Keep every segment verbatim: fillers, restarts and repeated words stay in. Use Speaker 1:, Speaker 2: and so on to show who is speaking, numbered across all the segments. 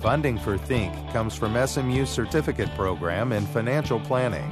Speaker 1: Funding for Think comes from S M U's Certificate Program in Financial Planning.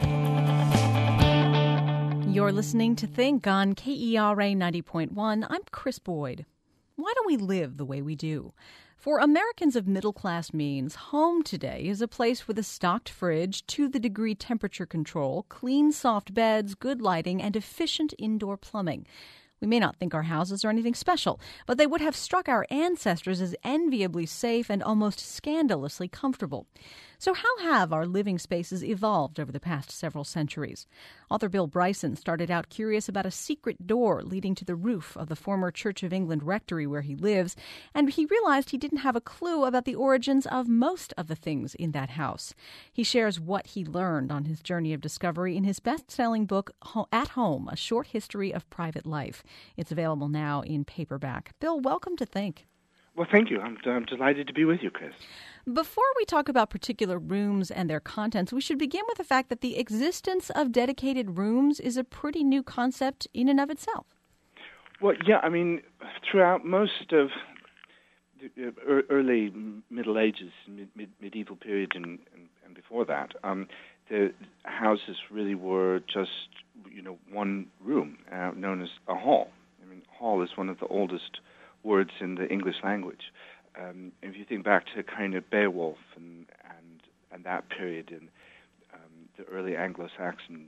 Speaker 2: You're listening to Think on K E R A ninety point one. I'm Chris Boyd. Why do we live the way we do? For Americans of middle-class means, home today is a place with a stocked fridge, to-the-degree temperature control, clean, soft beds, good lighting, and efficient indoor plumbing. We may not think our houses are anything special, but they would have struck our ancestors as enviably safe and almost scandalously comfortable. So how have our living spaces evolved over the past several centuries? Author Bill Bryson started out curious about a secret door leading to the roof of the former Church of England rectory where he lives, and he realized he didn't have a clue about the origins of most of the things in that house. He shares what he learned on his journey of discovery in his best-selling book, At Home, A Short History of Private Life. It's available now in paperback. Bill, welcome to Think.
Speaker 3: Well, thank you. I'm, I'm delighted to be with you, Chris.
Speaker 2: Before we talk about particular rooms and their contents, we should begin with the fact that the existence of dedicated rooms is a pretty new concept in and of itself.
Speaker 3: Well, yeah, I mean, throughout most of the early Middle Ages, mid, mid, medieval period and, and, and before that, um, the houses really were just, you know, one room, uh, known as a hall. I mean, hall is one of the oldest words in the English language. Um, if you think back to kind of Beowulf and and, and that period, in um, the early Anglo-Saxon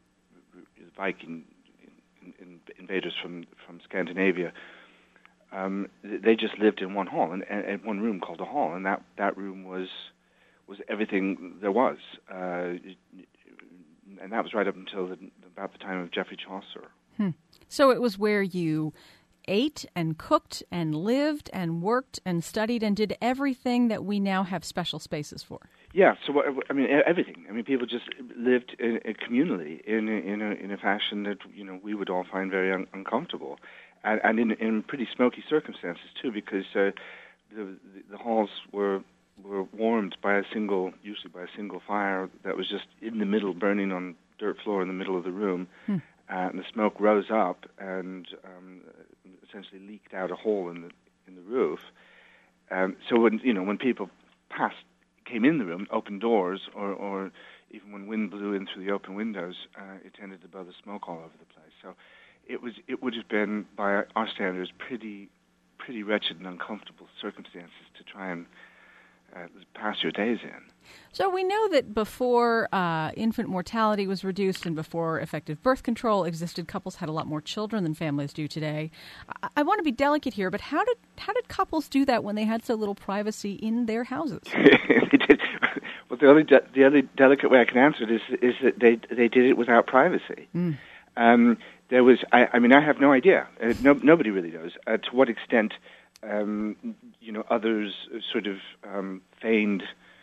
Speaker 3: Viking in, in, invaders from, from Scandinavia, um, they just lived in one hall, and, and one room called a hall, and that, that room was was everything there was, uh, and that was right up until the, about the time of Geoffrey Chaucer.
Speaker 2: Hmm. So it was where you ate and cooked and lived and worked and studied and did everything that we now have special spaces for.
Speaker 3: Yeah, so I mean everything. I mean people just lived in, in communally in a, in a in a fashion that you know we would all find very un- uncomfortable, and, and in in pretty smoky circumstances too, because uh, the the halls were were warmed by a single, usually by a single fire that was just in the middle, burning on dirt floor in the middle of the room. Hmm. Uh, and the smoke rose up and um, essentially leaked out a hole in the in the roof. Um, so when you know when people passed, came in the room, opened doors, or, or even when wind blew in through the open windows, uh, it tended to blow the smoke all over the place. So it was it would have been, by our standards, pretty pretty wretched and uncomfortable circumstances to try and uh, pass your days in.
Speaker 2: So we know that before uh, infant mortality was reduced and before effective birth control existed, couples had a lot more children than families do today. I, I want to be delicate here, but how did how did couples do that when they had so little privacy in their houses?
Speaker 3: They did. Well, the only de- the only delicate way I can answer it is is that they they did it without privacy. Mm. Um, there was, I, I mean, I have no idea. Uh, no, nobody really knows uh, to what extent, um, you know, others sort of um, feigned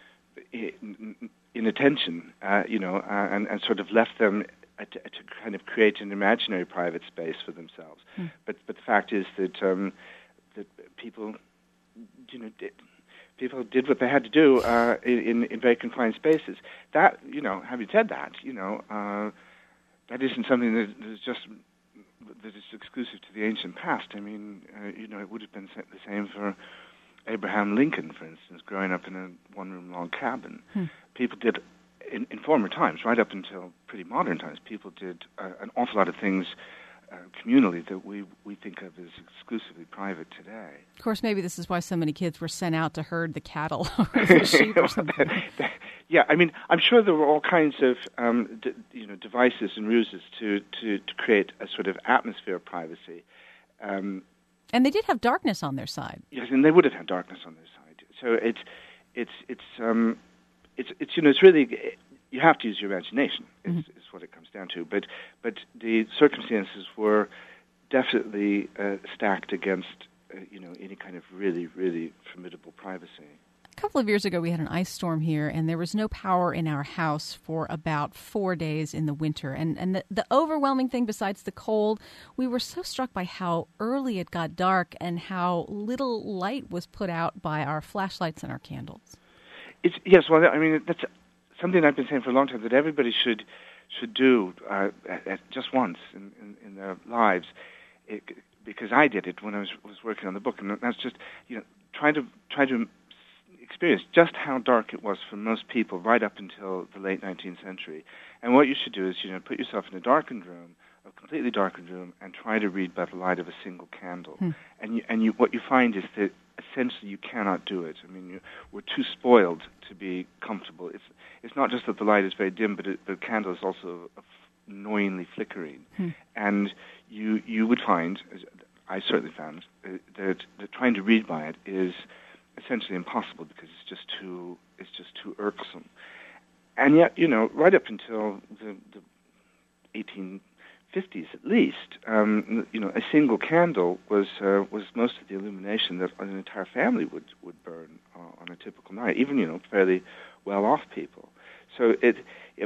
Speaker 3: inattention, uh, you know, uh, and, and sort of left them uh, to, to kind of create an imaginary private space for themselves. Mm. But but the fact is that um, that people, you know, did, people did what they had to do uh, in in very confined spaces. That, you know, having said that, you know, uh, that isn't something that is just that is exclusive to the ancient past. I mean, uh, you know, it would have been the same for Abraham Lincoln, for instance, growing up in a one-room log cabin. Hmm. People did, in, in former times, right up until pretty modern times, people did uh, an awful lot of things uh, communally that we, we think of as exclusively private today.
Speaker 2: Of course, maybe this is why so many kids were sent out to herd the cattle or the sheep or something.
Speaker 3: Yeah, I mean, I'm sure there were all kinds of um, d- you know devices and ruses to, to, to create a sort of atmosphere of privacy. Um,
Speaker 2: And they did have darkness on their side.
Speaker 3: Yes, and they would have had darkness on their side. So it's, it's, it's, um, it's, it's, you know, it's really, you have to use your imagination. Is, mm-hmm. is what it comes down to. But, but the circumstances were definitely uh, stacked against, uh, you know, any kind of really, really formidable privacy.
Speaker 2: A couple of years ago, we had an ice storm here, and there was no power in our house for about four days in the winter. And and the, the overwhelming thing, besides the cold, we were so struck by how early it got dark and how little light was put out by our flashlights and our candles.
Speaker 3: It's, yes, well, I mean, that's something I've been saying for a long time, that everybody should should do uh, at, at just once in, in, in their lives, it, because I did it when I was was working on the book, and that's just, you know, try to try to experienced just how dark it was for most people right up until the late nineteenth century. And what you should do is, you know, put yourself in a darkened room, a completely darkened room, and try to read by the light of a single candle. Hmm. And you, and you, what you find is that essentially you cannot do it. I mean, you, we're too spoiled to be comfortable. It's it's not just that the light is very dim, but it, the candle is also annoyingly flickering. Hmm. And you you would find, as I certainly found, uh, that, that trying to read by it is essentially impossible because it's just too it's just too irksome. And yet, you know, right up until the, the eighteen fifties at least, um, you know, a single candle was uh, was most of the illumination that an entire family would would burn uh, on a typical night, even, you know, fairly well-off people. So it, it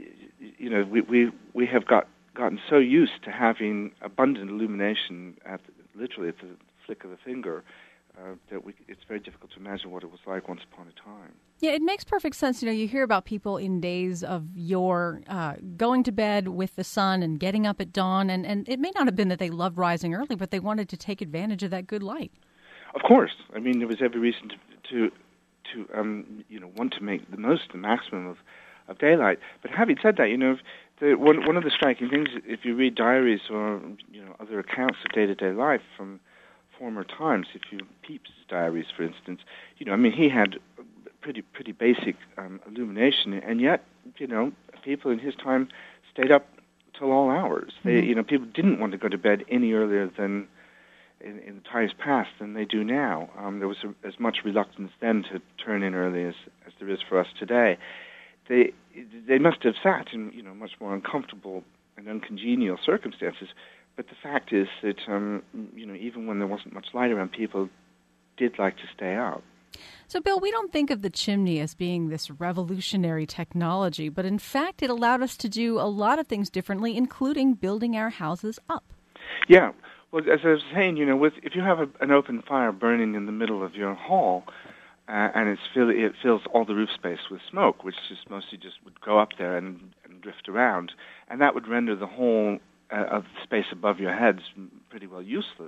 Speaker 3: you know, we we we have got gotten so used to having abundant illumination at the, literally at the flick of the finger. Uh, that we, it's very difficult to imagine what it was like once upon a time.
Speaker 2: Yeah, it makes perfect sense. You know, you hear about people in days of yore uh, going to bed with the sun and getting up at dawn, and, and it may not have been that they loved rising early, but they wanted to take advantage of that good light.
Speaker 3: Of course. I mean, there was every reason to, to, to um, you know, want to make the most, the maximum of, of daylight. But having said that, you know, the, one, one of the striking things, if you read diaries or, you know, other accounts of day-to-day life from former times, if you Pepys' diaries, for instance, you know, I mean, he had pretty pretty basic um, illumination, and yet, you know, people in his time stayed up till all hours. They, mm-hmm. you know, people didn't want to go to bed any earlier than in, in the times past than they do now. Um, there was a, as much reluctance then to turn in early as, as there is for us today. They they must have sat in, you know, much more uncomfortable and uncongenial circumstances. But the fact is that, um, you know, even when there wasn't much light around, people did like to stay out.
Speaker 2: So, Bill, we don't think of the chimney as being this revolutionary technology, but in fact it allowed us to do a lot of things differently, including building our houses up.
Speaker 3: Yeah. Well, as I was saying, you know, with if you have a, an open fire burning in the middle of your hall, uh, and it's fill, it fills all the roof space with smoke, which just mostly just would go up there and, and drift around, and that would render the whole Uh, of the space above your heads pretty well useless.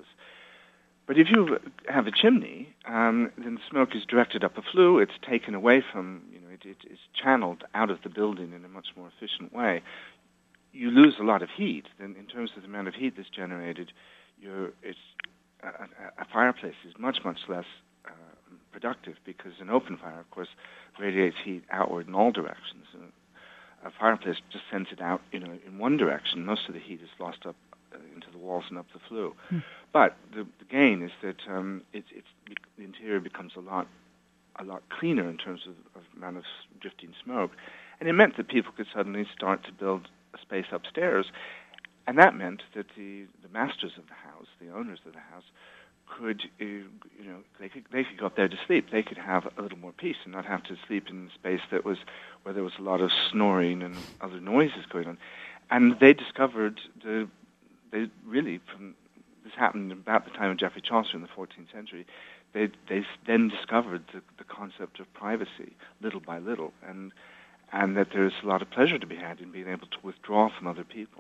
Speaker 3: But if you have a chimney, um, then the smoke is directed up a flue. It's taken away from, you know, it, it is channeled out of the building in a much more efficient way. You lose a lot of heat. Then, in terms of the amount of heat that's generated, you're, it's a, a fireplace is much much less uh, productive because an open fire, of course, radiates heat outward in all directions. Uh, A fireplace just sends it out, you know, in one direction. Most of the heat is lost up uh, into the walls and up the flue. Hmm. But the, the gain is that um, it's, it's the interior becomes a lot, a lot cleaner in terms of, of amount of drifting smoke, and it meant that people could suddenly start to build a space upstairs, and that meant that the, the masters of the house, the owners of the house, could, uh, you know, they could they could go up there to sleep. They could have a little more peace and not have to sleep in a space that was where there was a lot of snoring and other noises going on. And they discovered the they really from this happened about the time of Geoffrey Chaucer in the fourteenth century. They they then discovered the, the concept of privacy little by little, and and that there's a lot of pleasure to be had in being able to withdraw from other people.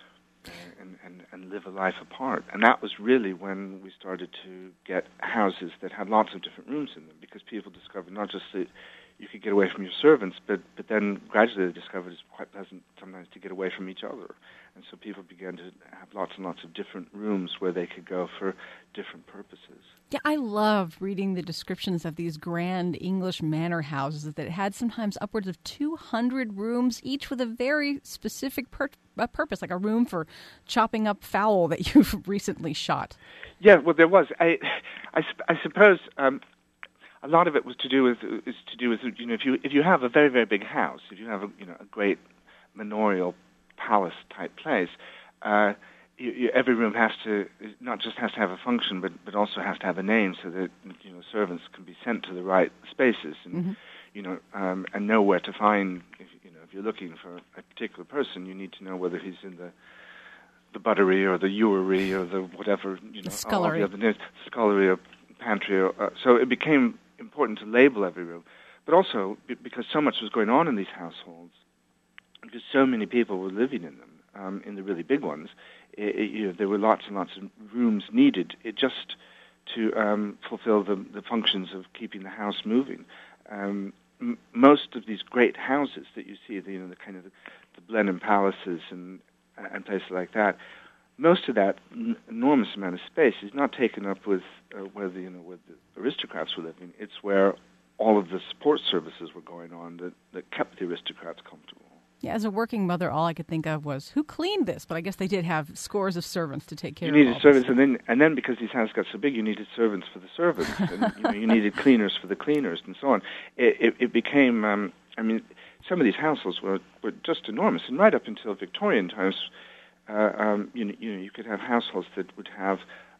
Speaker 3: And, and, and live a life apart. And that was really when we started to get houses that had lots of different rooms in them, because people discovered not just that you could get away from your servants, but, but then gradually they discovered it's quite pleasant sometimes to get away from each other. And so people began to have lots and lots of different rooms where they could go for different purposes.
Speaker 2: Yeah, I love reading the descriptions of these grand English manor houses that had sometimes upwards of two hundred rooms, each with a very specific per- uh, purpose, like a room for chopping up fowl that you've recently shot.
Speaker 3: Yeah, well, there was. I, I, I suppose um, a lot of it was to do with is to do with you know if you if you have a very very big house, if you have a you know a great manorial palace type place. Uh, You, you, every room has to not just has to have a function, but, but also has to have a name, so that you know servants can be sent to the right spaces, and mm-hmm. you know um, and know where to find. If, you know, if you're looking for a particular person, you need to know whether he's in the the buttery or the ewery or the whatever you know,
Speaker 2: the scullery,
Speaker 3: all the other names, scullery or pantry. Or, uh, so it became important to label every room, but also because so much was going on in these households, because so many people were living in them, um, in the really big ones. It, it, you know, there were lots and lots of rooms needed. It just to um, fulfill the, the functions of keeping the house moving. Um, m- most of these great houses that you see, the, you know, the kind of the, the Blenheim Palaces and and places like that, most of that n- enormous amount of space is not taken up with uh, where the you know where the aristocrats were living. It's where all of the support services were going on that, that kept the aristocrats comfortable.
Speaker 2: Yeah, as a working mother, all I could think of was, who cleaned this? But I guess they did have scores of servants to take care
Speaker 3: you
Speaker 2: of it. You
Speaker 3: needed servants, and then, and then because these houses got so big, you needed servants for the servants, and you, know, you needed cleaners for the cleaners, and so on. It, it, it became, um, I mean, some of these households were, were just enormous, and right up until Victorian times, uh, um, you know, you know, you could have households that would have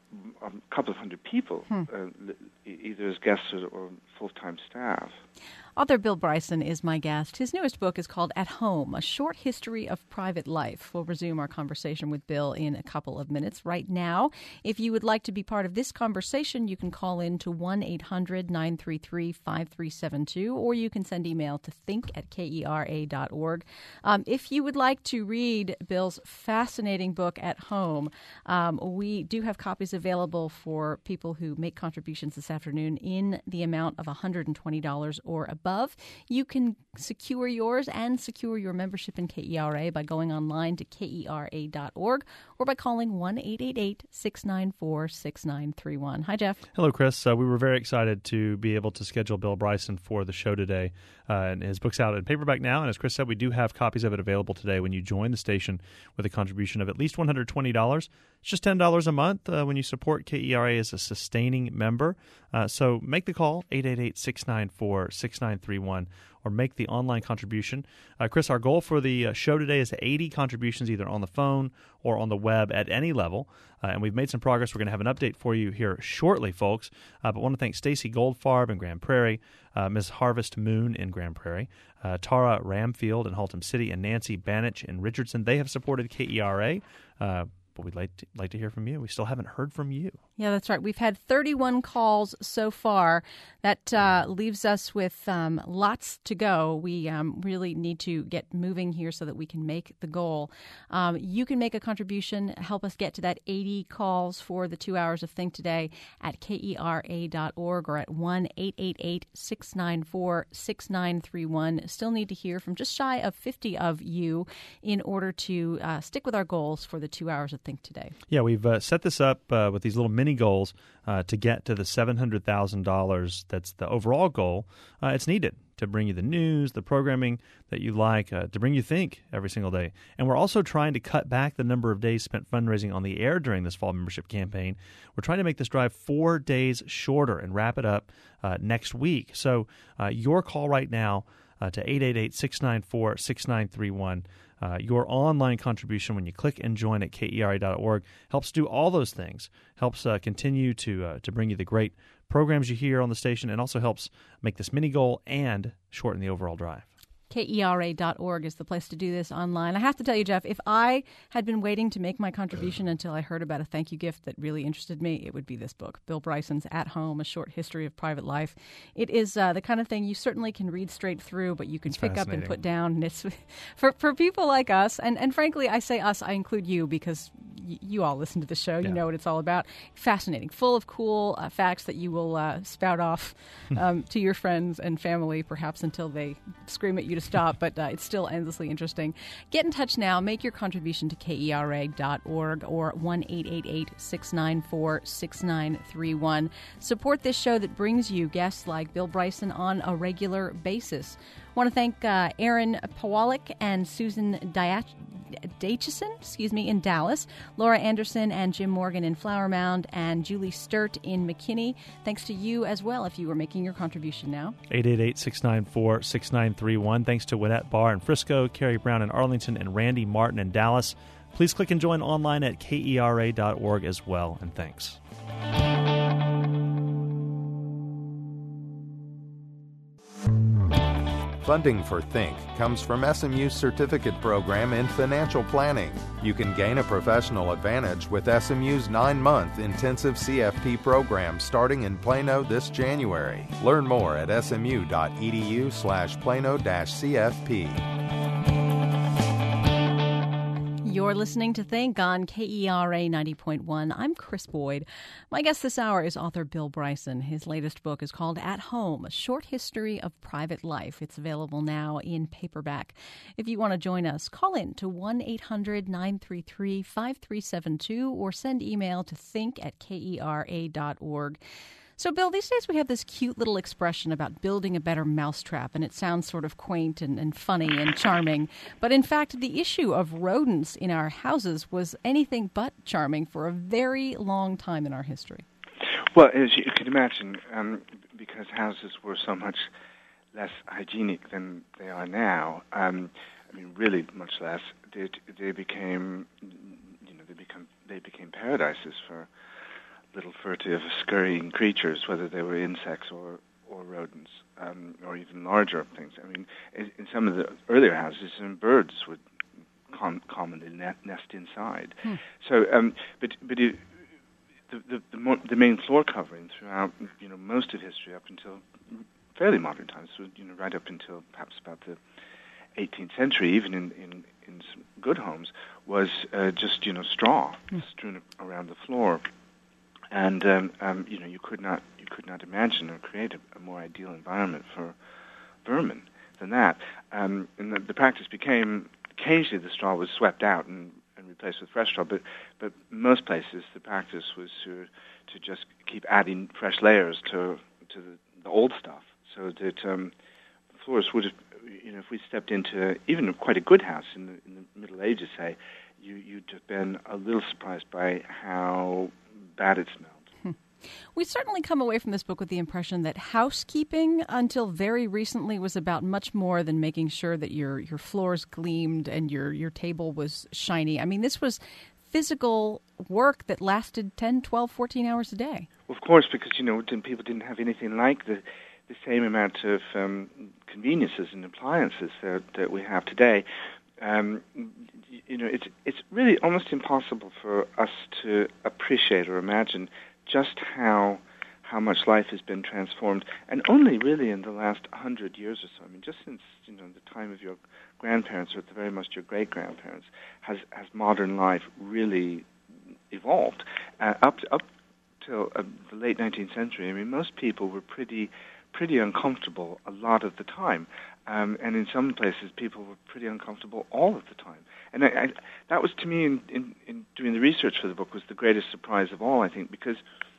Speaker 3: a couple of hundred people, hmm. uh, either as guests or, or full-time staff.
Speaker 2: Author Bill Bryson is my guest. His newest book is called At Home, A Short History of Private Life. We'll resume our conversation with Bill in a couple of minutes. Right now, if you would like to be part of this conversation, you can call in to one eight hundred nine three three five three seven two, or you can send email to think at kera dot org. Um, if you would like to read Bill's fascinating book, At Home, um, we do have copies available for people who make contributions this afternoon in the amount of one hundred twenty dollars or above. Above. You can secure yours and secure your membership in K E R A by going online to kera dot org or by calling one eight eight eight six nine four six nine three one. Hi, Jeff.
Speaker 4: Hello, Chris. Uh, we were very excited to be able to schedule Bill Bryson for the show today. Uh, and his book's out in paperback now, and as Chris said, we do have copies of it available today when you join the station with a contribution of at least one hundred twenty dollars. It's just ten dollars a month uh, when you support K E R A as a sustaining member. Uh, so make the call, eight eight eight six nine four six nine three one, or make the online contribution. Uh, Chris, our goal for the uh, show today is eighty contributions either on the phone or on the web at any level, uh, and we've made some progress. We're going to have an update for you here shortly, folks, uh, but I want to thank Stacy Goldfarb in Grand Prairie, uh, Miz Harvest Moon in Grand Prairie, uh, Tara Ramfield in Haltom City, and Nancy Banich in Richardson. They have supported K E R A, uh, but we'd like to, like to hear from you. We still haven't heard from you.
Speaker 2: Yeah, that's right. We've had thirty-one calls so far. That uh, leaves us with um, lots to go. We um, really need to get moving here so that we can make the goal. Um, you can make a contribution, help us get to that eighty calls for the two hours of Think Today at kera dot org or at one eight eight eight six nine four six nine three one. Still need to hear from just shy of fifty of you in order to uh, stick with our goals for the two hours of Think Today.
Speaker 4: Yeah, we've uh, set this up uh, with these little mini goals uh, to get to the seven hundred thousand dollars. That's the overall goal. Uh, it's needed to bring you the news, the programming that you like, uh, to bring you Think every single day. And we're also trying to cut back the number of days spent fundraising on the air during this fall membership campaign. We're trying to make this drive four days shorter and wrap it up uh, next week. So uh, your call right now uh, to eight eight eight six nine four six nine three one. Uh, your online contribution when you click and join at kera dot org helps do all those things, helps uh, continue to uh, to bring you the great programs you hear on the station, and also helps make this mini goal and shorten the overall drive.
Speaker 2: kera dot org is the place to do this online. I have to tell you, Jeff, if I had been waiting to make my contribution until I heard about a thank you gift that really interested me, it would be this book, Bill Bryson's At Home, A Short History of Private Life. It is uh, the kind of thing you certainly can read straight through, but you can
Speaker 4: it's
Speaker 2: pick up and put down. And it's for, for people like us, and, and frankly, I say us, I include you because y- you all listen to the show. You
Speaker 4: yeah.
Speaker 2: know what it's all about. Fascinating, full of cool uh, facts that you will uh, spout off um, to your friends and family, perhaps until they scream at you to stop, but uh, it's still endlessly interesting. Get in touch now. Make your contribution to kera dot org or one eight eight eight six nine four six nine three one. Support this show that brings you guests like Bill Bryson on a regular basis. I want to thank uh, Aaron Pawalik and Susan Diach- Dacheson, excuse me, in Dallas, Laura Anderson and Jim Morgan in Flower Mound, and Julie Sturt in McKinney. Thanks to you as well if you are making your contribution now.
Speaker 4: eight eight eight six nine four six nine three one. Thanks to Winnette Barr in Frisco, Carrie Brown in Arlington, and Randy Martin in Dallas. Please click and join online at kera dot org as well, and thanks.
Speaker 1: Funding for Think comes from S M U's certificate program in financial planning. You can gain a professional advantage with S M U's nine-month intensive C F P program starting in Plano this January. Learn more at smu.edu slash Plano dash CFP.
Speaker 2: You're listening to Think on K E R A ninety point one. I'm Chris Boyd. My guest this hour is author Bill Bryson. His latest book is called At Home, A Short History of Private Life. It's available now in paperback. If you want to join us, call in to one eight hundred nine three three five three seven two or send email to think at kera dot org. So, Bill, these days we have this cute little expression about building a better mousetrap, and it sounds sort of quaint and, and funny and charming. But in fact, the issue of rodents in our houses was anything but charming for a very long time in our history.
Speaker 3: Well, as you can imagine, um, because houses were so much less hygienic than they are now, um, I mean, really much less, they, they became, you know, they become they became paradises for little furtive, scurrying creatures, whether they were insects or, or rodents, um, or even larger things. I mean, in, in some of the earlier houses, um, birds would com- commonly ne- nest inside. Hmm. So, um, but but it, the the the, more, the main floor covering throughout, you know, most of history up until fairly modern times, so, you know, right up until perhaps about the eighteenth century, even in in, in some good homes, was uh, just you know straw hmm. strewn around the floor. And um, um, you know, you could not you could not imagine or create a, a more ideal environment for vermin than that. Um, and the, the practice became occasionally the straw was swept out and, and replaced with fresh straw, but but most places the practice was to to just keep adding fresh layers to to the, the old stuff, so that um, the floors would have, you know, if we stepped into even quite a good house in the, in the Middle Ages, say, you you'd have been a little surprised by how bad it smelled.
Speaker 2: Hmm. We certainly come away from this book with the impression that housekeeping until very recently was about much more than making sure that your, your floors gleamed and your, your table was shiny. I mean, this was physical work that lasted ten, twelve, fourteen hours a day.
Speaker 3: Well, of course, because, you know, people didn't have anything like the, the same amount of um, conveniences and appliances that, that we have today. Um, you know, it's it's really almost impossible for us to appreciate or imagine just how how much life has been transformed, and only really in the last hundred years or so. I mean, just since you know the time of your grandparents, or at the very most your great grandparents, has has modern life really evolved. Uh, up to, up till uh, the late nineteenth century, I mean, most people were pretty pretty uncomfortable a lot of the time. Um, and in some places, people were pretty uncomfortable all of the time. And I, I, that was, to me, in, in, in doing the research for the book, was the greatest surprise of all, I think, because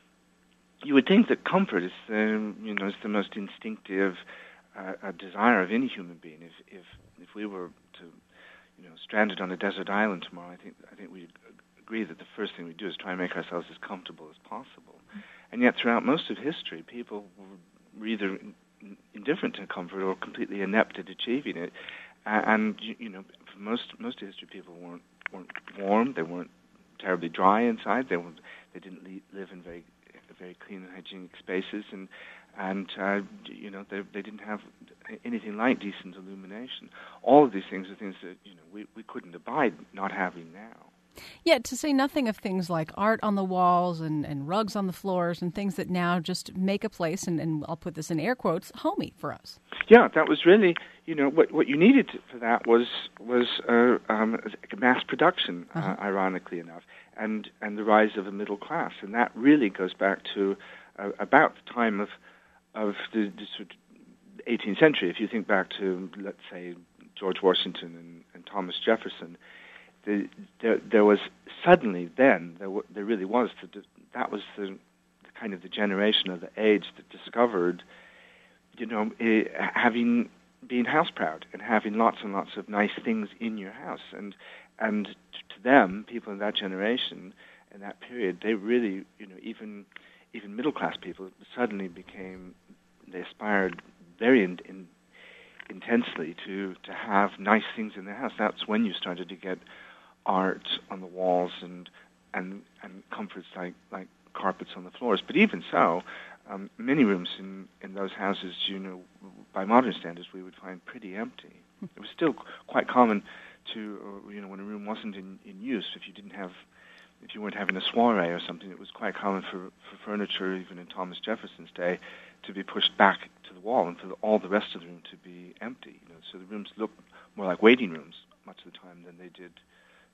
Speaker 3: you would think that comfort is the, you know, is the most instinctive uh, a desire of any human being. If, if if we were to, you know, stranded on a desert island tomorrow, I think I think we'd agree that the first thing we do is try and make ourselves as comfortable as possible. Mm-hmm. And yet, throughout most of history, people were either indifferent to comfort or completely inept at achieving it, uh, and you, you know, for most most of history, people weren't weren't warm. They weren't terribly dry inside. They weren't. They didn't le- live in very very clean and hygienic spaces, and and uh, you know they they didn't have anything like decent illumination. All of these things are things that you know we, we couldn't abide not having now.
Speaker 2: Yeah, to say nothing of things like art on the walls and, and rugs on the floors and things that now just make a place, and, and I'll put this in air quotes, homey for us.
Speaker 3: Yeah, that was really, you know, what what you needed for that was was uh, um, mass production, uh-huh. uh, ironically enough, and, and the rise of a middle class. And that really goes back to uh, about the time of of the, the sort of eighteenth century. If you think back to, let's say, George Washington and, and Thomas Jefferson, The, there, there was suddenly then there, w- there really was the, that was the, the kind of the generation of the age that discovered, you know, eh, having being house proud and having lots and lots of nice things in your house, and and to them, people in that generation in that period, they really, you know, even even middle class people suddenly became, they aspired very in, in, intensely to to have nice things in their house. That's when you started to get art on the walls and and and comforts like like carpets on the floors. But even so, um, many rooms in, in those houses, you know, by modern standards, we would find pretty empty. It was still quite common to, you know, when a room wasn't in, in use, if you didn't have, if you weren't having a soiree or something, it was quite common for, for furniture, even in Thomas Jefferson's day, to be pushed back to the wall and for the, all the rest of the room to be empty. You know, so the rooms looked more like waiting rooms much of the time than they did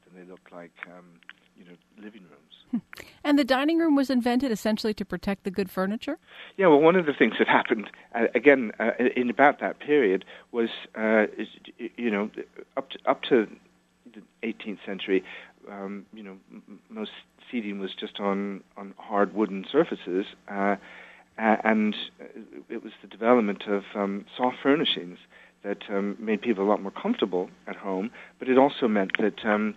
Speaker 3: and they looked like um, you know living rooms.
Speaker 2: And the dining room was invented essentially to protect the good furniture?
Speaker 3: Yeah, well, one of the things that happened, uh, again, uh, in about that period was, uh, is, you know, up to, up to the eighteenth century, um, you know, m- most seating was just on, on hard wooden surfaces, uh, and it was the development of um, soft furnishings that um, made people a lot more comfortable at home, but it also meant that um,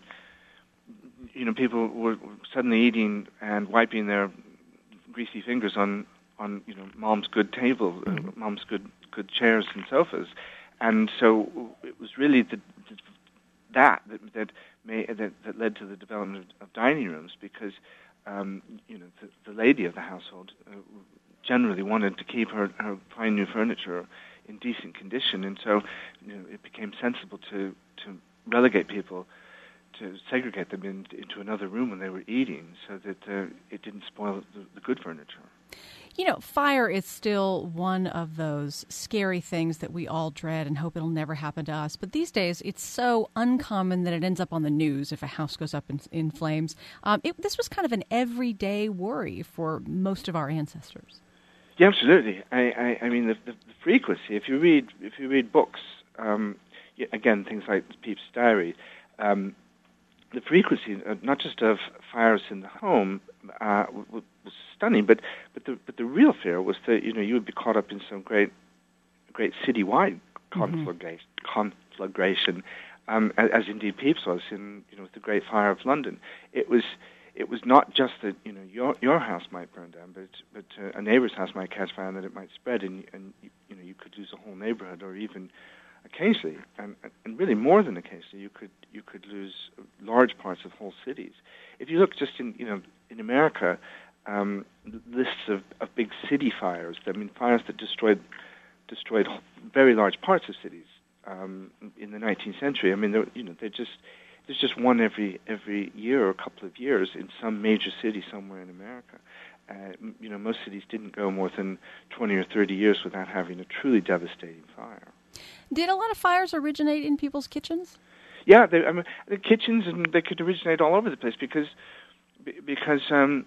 Speaker 3: you know, people were suddenly eating and wiping their greasy fingers on, on you know, mom's good table, mm-hmm. uh, mom's good good chairs and sofas, and so it was really the, the, that that that, may, that that led to the development of, of dining rooms, because um, you know the, the lady of the household uh, generally wanted to keep her, her fine new furniture in decent condition, and so you know, it became sensible to to relegate people, to segregate them in, into another room when they were eating, so that uh, it didn't spoil the, the good furniture.
Speaker 2: You know, fire is still one of those scary things that we all dread and hope it'll never happen to us. But these days, it's so uncommon that it ends up on the news if a house goes up in, in flames. Um, it, this was kind of an everyday worry for most of our ancestors.
Speaker 3: Yeah, absolutely. I, I, I mean, the, the, the frequency. If you read, if you read books, um, again, things like Pepys' Diary. Um, The frequency, uh, not just of fires in the home, uh, w- was stunning, but but the but the real fear was that you know you would be caught up in some great great citywide conflagration, mm-hmm. conflagration um, as, as indeed Pepys was in you know the Great Fire of London. It was it was not just that you know your your house might burn down, but but uh, a neighbor's house might catch fire and that it might spread, and and you know you could lose a whole neighborhood, or even occasionally, and, and really more than occasionally, you could you could lose large parts of whole cities. If you look just in you know in America, um, lists of, of big city fires. I mean, fires that destroyed destroyed very large parts of cities um, in the nineteenth century. I mean, you know, they just there's just one every every year or a couple of years in some major city somewhere in America. Uh, you know, most cities didn't go more than twenty or thirty years without having a truly devastating fire.
Speaker 2: Did a lot of fires originate in people's kitchens?
Speaker 3: Yeah, they, I mean, the kitchens, and they could originate all over the place because, because um,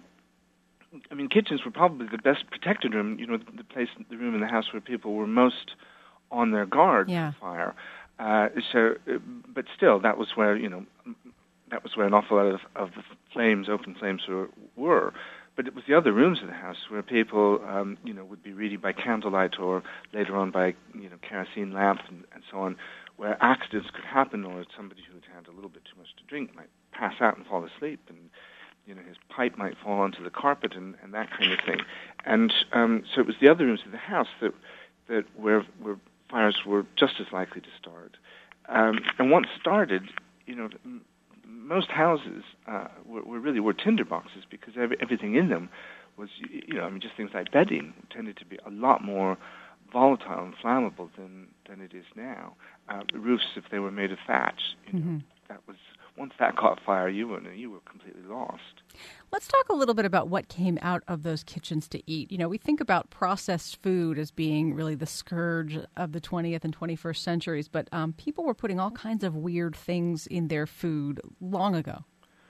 Speaker 3: I mean, kitchens were probably the best protected room. You know, the place, the room in the house where people were most on their guard
Speaker 2: yeah.
Speaker 3: for fire. Uh, so, but still, that was where you know, that was where an awful lot of, of the flames, open flames, were. were. But it was the other rooms of the house where people, um, you know, would be reading by candlelight or later on by, you know, kerosene lamp and, and so on, where accidents could happen, or somebody who had had a little bit too much to drink might pass out and fall asleep, and you know, his pipe might fall onto the carpet and, and that kind of thing. And um, so it was the other rooms of the house that that where where fires were just as likely to start. Um, and once started, you know. Most houses uh, were, were really were tinder boxes because every, everything in them was, you know, I mean, just things like bedding tended to be a lot more volatile and flammable than, than it is now. Uh, the roofs, if they were made of thatch, you know, mm-hmm. that was once that caught fire, you were you were completely lost.
Speaker 2: Let's talk a little bit about what came out of those kitchens to eat. You know, we think about processed food as being really the scourge of the twentieth and twenty-first centuries, but um, people were putting all kinds of weird things in their food long ago.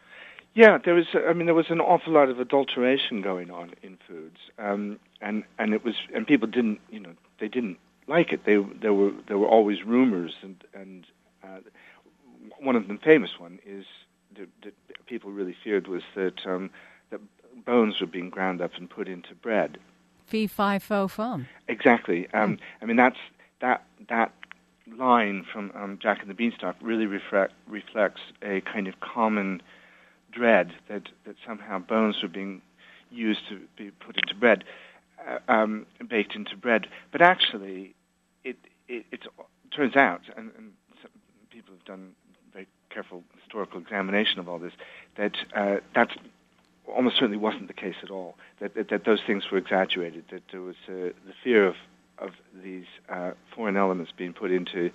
Speaker 3: Yeah, there was. I mean, there was an awful lot of adulteration going on in foods, um, and and it was, and people didn't, you know, they didn't like it. They there were there were always rumors, and and uh, one of the famous one is that, that people really feared was that um, that bones were being ground up and put into bread.
Speaker 2: Fee fi fo fum.
Speaker 3: Exactly. Um, mm. I mean, that's that that line from um, Jack and the Beanstalk really reflect, reflects a kind of common dread that, that somehow bones were being used to be put into bread, uh, um, baked into bread. But actually, it it, it turns out, and, and some people have done very careful historical examination of all this, that uh, that's almost certainly wasn't the case at all. That that, that those things were exaggerated. That there was uh, the fear of of these uh, foreign elements being put into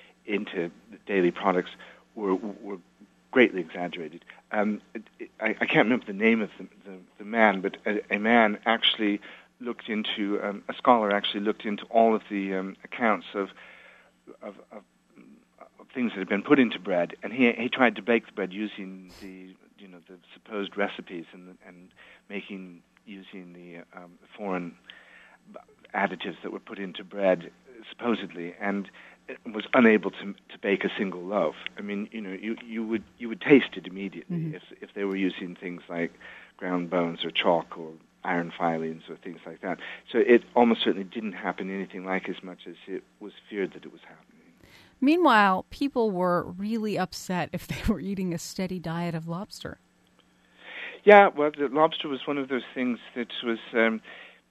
Speaker 3: into daily products were were greatly exaggerated. Um, it, it, I, I can't remember the name of the, the, the man, but a, a man actually looked into, um, a scholar actually looked into all of the um, accounts of, of, of things that had been put into bread, and he he tried to bake the bread using the you know the supposed recipes and and making using the um, foreign additives that were put into bread supposedly, and was unable to to bake a single loaf. I mean, you know, you, you would you would taste it immediately mm-hmm. if if they were using things like ground bones or chalk or iron filings or things like that. So it almost certainly didn't happen anything like as much as it was feared that it was happening.
Speaker 2: Meanwhile, people were really upset if they were eating a steady diet of lobster.
Speaker 3: Yeah, well, the lobster was one of those things that was, um,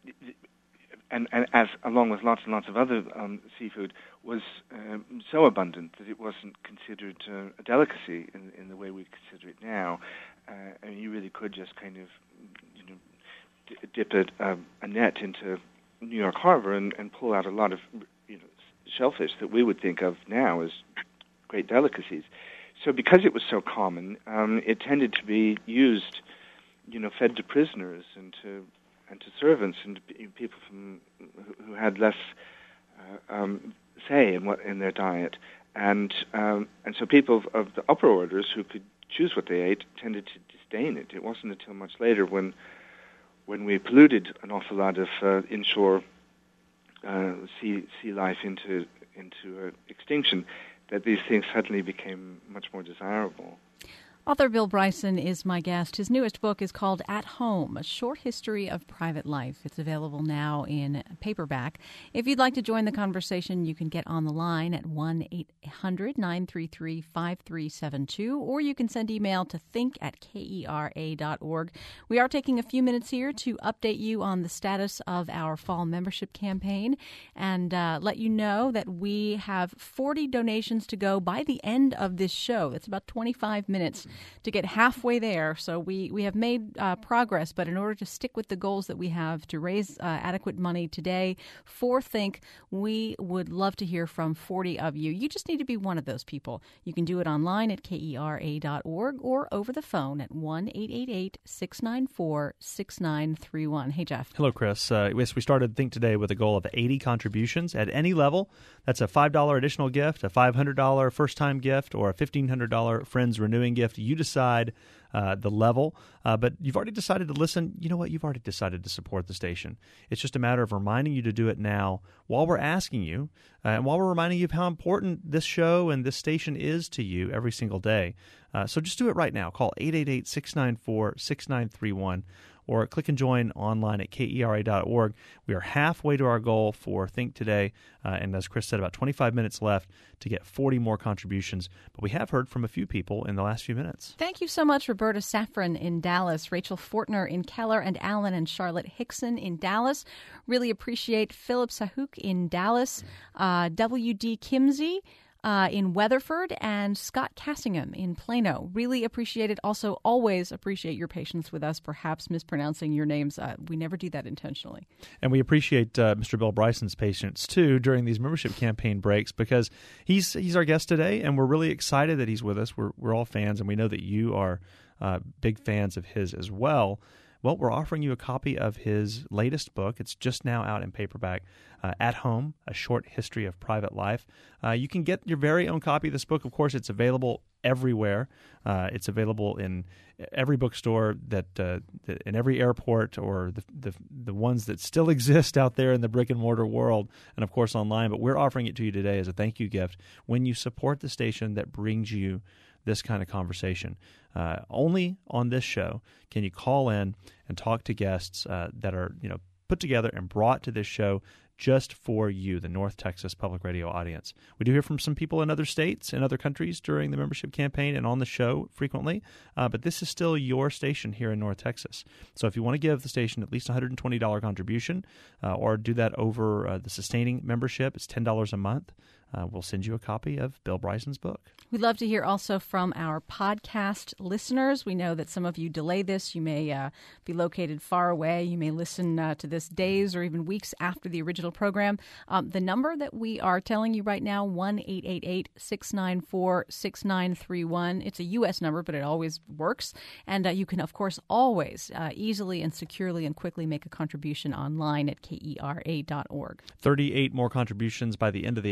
Speaker 3: and, and as along with lots and lots of other um, seafood, was um, so abundant that it wasn't considered uh, a delicacy in, in the way we consider it now. Uh, I mean, you really could just kind of, you know, d- dip a, um, a net into New York Harbor and, and pull out a lot of, you know, shellfish that we would think of now as great delicacies. So because it was so common, um, it tended to be used, you know, fed to prisoners and to and to servants and to people from who had less uh, um, say in what in their diet, and um, and so people of, of the upper orders who could choose what they ate tended to disdain it. It wasn't until much later when when we polluted an awful lot of uh, inshore uh, sea sea life into into uh, extinction that these things suddenly became much more desirable.
Speaker 2: Author Bill Bryson is my guest. His newest book is called At Home, A Short History of Private Life. It's available now in paperback. If you'd like to join the conversation, you can get on the line at one eight hundred nine three three five three seven two, or you can send email to think at kera dot org. We are taking a few minutes here to update you on the status of our fall membership campaign and uh, let you know that we have forty donations to go by the end of this show. That's about twenty-five minutes to get halfway there. So we, we have made uh, progress, but in order to stick with the goals that we have to raise uh, adequate money today for Think, we would love to hear from forty of you. You just need to be one of those people. You can do it online at kera dot org or over the phone at one eight eight eight six nine four six nine three one. Hey, Jeff.
Speaker 4: Hello, Chris. Uh, yes, we started Think today with a goal of eighty contributions at any level. That's a five dollars additional gift, a five hundred dollars first-time gift, or a fifteen hundred dollars Friends Renewing gift. You decide uh, the level, uh, but you've already decided to listen. You know what? You've already decided to support the station. It's just a matter of reminding you to do it now while we're asking you, uh, and while we're reminding you of how important this show and this station is to you every single day. Uh, so just do it right now. Call eight eight eight six nine four six nine three one. Or click and join online at kera dot org. We are halfway to our goal for Think Today, uh, and as Chris said, about twenty-five minutes left to get forty more contributions. But we have heard from a few people in the last few minutes.
Speaker 2: Thank you so much, Roberta Safran in Dallas, Rachel Fortner in Keller, and Alan and Charlotte Hickson in Dallas. Really appreciate Philip Sahuk in Dallas, uh, W D Kimsey Uh, in Weatherford, and Scott Cassingham in Plano. Really appreciate it. Also, always appreciate your patience with us, perhaps mispronouncing your names. Uh, we never do that intentionally.
Speaker 4: And we appreciate uh, Mister Bill Bryson's patience, too, during these membership campaign breaks, because he's he's our guest today, and we're really excited that he's with us. We're, we're all fans, and we know that you are uh, big fans of his as well. Well, we're offering you a copy of his latest book. It's just now out in paperback, uh, At Home, A Short History of Private Life. Uh, you can get your very own copy of this book. Of course, it's available everywhere. Uh, it's available in every bookstore, that, uh, that in every airport, or the, the the ones that still exist out there in the brick-and-mortar world, and, of course, online. But we're offering it to you today as a thank you gift when you support the station that brings you this kind of conversation. Uh, only on this show can you call in and talk to guests uh, that are, you know, put together and brought to this show just for you, the North Texas Public Radio audience. We do hear from some people in other states and other countries during the membership campaign and on the show frequently, uh, but this is still your station here in North Texas. So if you want to give the station at least one hundred twenty dollars contribution, uh, or do that over uh, the sustaining membership, it's ten dollars a month. Uh, we'll send you a copy of Bill Bryson's book.
Speaker 2: We'd love to hear also from our podcast listeners. We know that some of you delay this. You may uh, be located far away. You may listen uh, to this days or even weeks after the original program. Um, the number that we are telling you right now, one eight eight eight six nine four six nine three one. It's a U S number, but it always works. And uh, you can, of course, always uh, easily and securely and quickly make a contribution online at kera dot org.
Speaker 4: thirty-eight more contributions by the end of the hour to make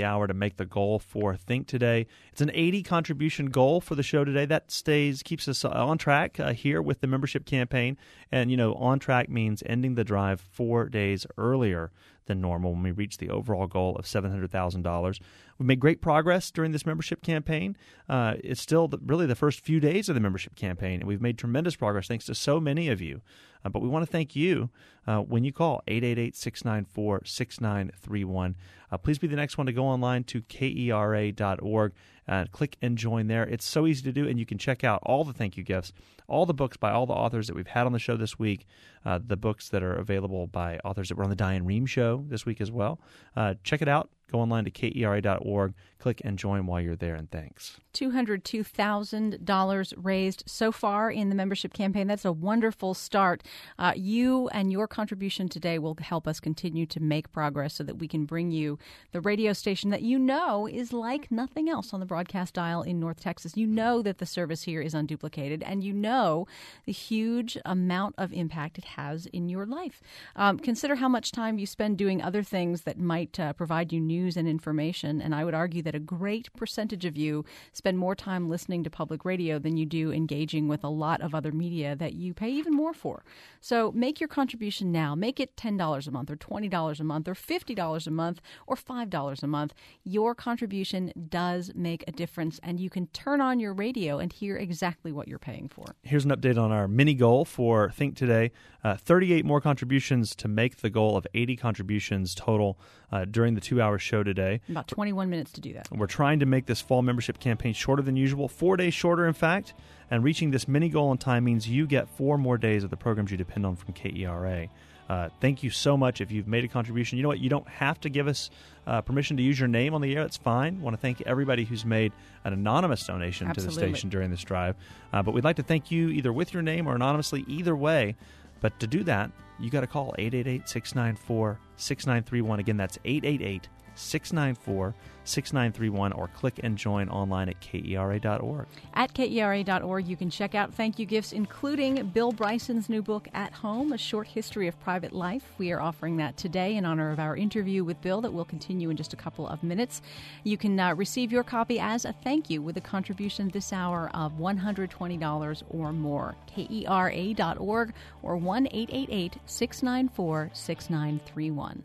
Speaker 4: make the goal for Think today. It's an eighty contribution goal for the show today. That stays keeps us on track uh, here with the membership campaign. And, you know, on track means ending the drive four days earlier than normal when we reach the overall goal of seven hundred thousand dollars. We've made great progress during this membership campaign. Uh, it's still the, really the first few days of the membership campaign, and we've made tremendous progress thanks to so many of you. Uh, but we want to thank you uh, when you call eight eight eight, six nine four, six nine three one. Uh, please be the next one to go online to K E R A dot org and click and join there. It's so easy to do, and you can check out all the thank you gifts, all the books by all the authors that we've had on the show this week, uh, the books that are available by authors that were on the Diane Rehm Show this week as well. Uh, check it out. Go online to K E R A dot org, click and join while you're there, and thanks.
Speaker 2: two hundred two thousand dollars raised so far in the membership campaign. That's a wonderful start. Uh, you and your contribution today will help us continue to make progress so that we can bring you the radio station that you know is like nothing else on the broadcast dial in North Texas. You know that the service here is unduplicated, and you know the huge amount of impact it has in your life. Um, consider how much time you spend doing other things that might uh, provide you news and information, and I would argue that a great percentage of you spend more time listening to public radio than you do engaging with a lot of other media that you pay even more for. So make your contribution now. Make it ten dollars a month or twenty dollars a month or fifty dollars a month or five dollars a month. Your contribution does make a difference, and you can turn on your radio and hear exactly what you're paying for.
Speaker 4: Here's an update on our mini goal for Think Today. Uh, thirty-eight more contributions to make the goal of eighty contributions total uh, during the two-hour show today.
Speaker 2: About twenty-one minutes to do that.
Speaker 4: We're trying to make this fall membership campaign shorter than usual, four days shorter, in fact. And reaching this mini goal in time means you get four more days of the programs you depend on from K E R A. Uh, thank you so much if you've made a contribution. You know what? You don't have to give us uh, permission to use your name on the air. That's fine. I want to thank everybody who's made an anonymous donation
Speaker 2: Absolutely.
Speaker 4: to the station during this drive. Uh, but we'd like to thank you either with your name or anonymously, either way. But to do that, you got to call eight eight eight, six nine four, six nine three one. Again, that's eight eight eight, six nine four, six nine three one, or click and join online at K E R A dot org.
Speaker 2: At K E R A dot org, you can check out thank you gifts, including Bill Bryson's new book, At Home, A Short History of Private Life. We are offering that today in honor of our interview with Bill that will continue in just a couple of minutes. You can uh, receive your copy as a thank you with a contribution this hour of one hundred twenty dollars or more. K E R A dot org or one eight eight eight, six nine four, six nine three one.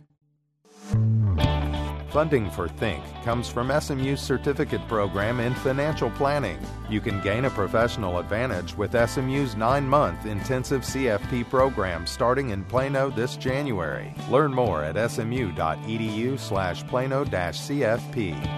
Speaker 1: Funding for Think comes from S M U's certificate program in financial planning. You can gain a professional advantage with S M U's nine-month intensive C F P program starting in Plano this January. Learn more at smu.edu slash Plano-CFP.